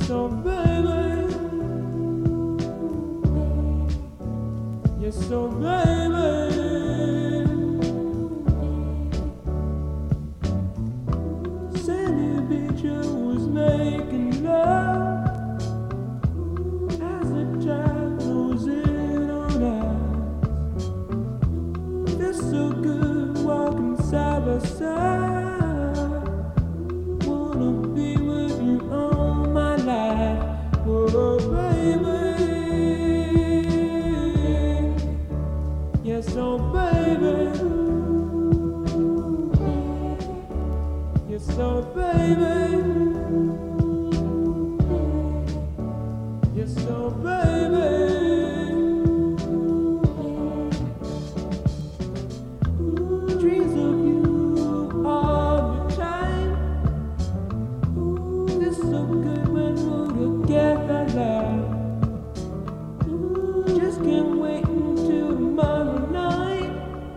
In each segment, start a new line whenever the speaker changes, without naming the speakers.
so baby, yes, so baby. Sandy Beach was making love as the tide goes in on us. Feels so good walking side by side. Wanna be with you all my life, oh baby. Yes, oh baby. Yes, oh baby. Yes, oh baby. Dreams of you all the time. It's so good when we're together, love. Just can't wait until tomorrow night.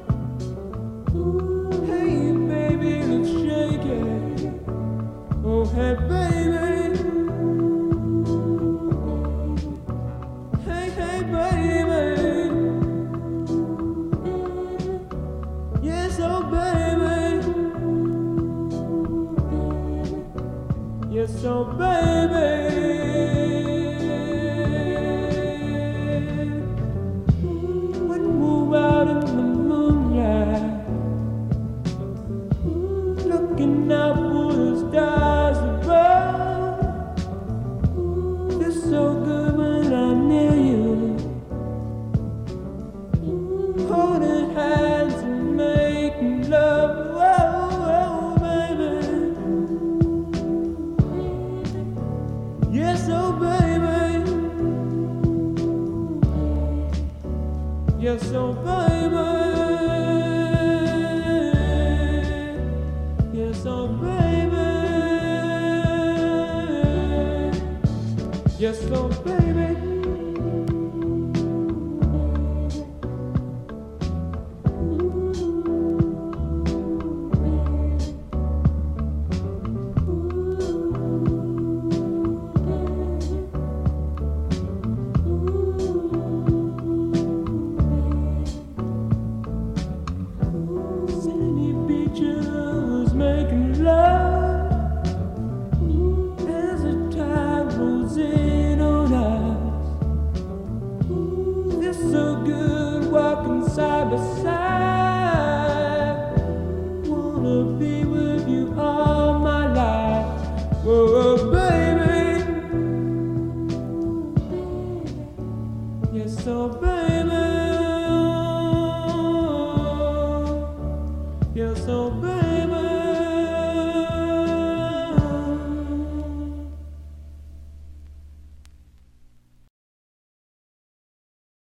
Hey baby, let's shake it. Oh hey baby. Hey hey baby. Yes oh baby. Yes oh baby. When we're out in the moonlight, looking up for the stars above. Feels so good when I'm near you, holding hands and making love. Oh, baby. Yes, oh baby. Yes, oh baby. Yes, oh baby. Yes, oh baby. Sandy Beach was making love as the tide rolls in on us. Feels so good walking side by side. Wanna be with you all my life. Whoa, baby. Yes, oh baby. Yes, oh baby.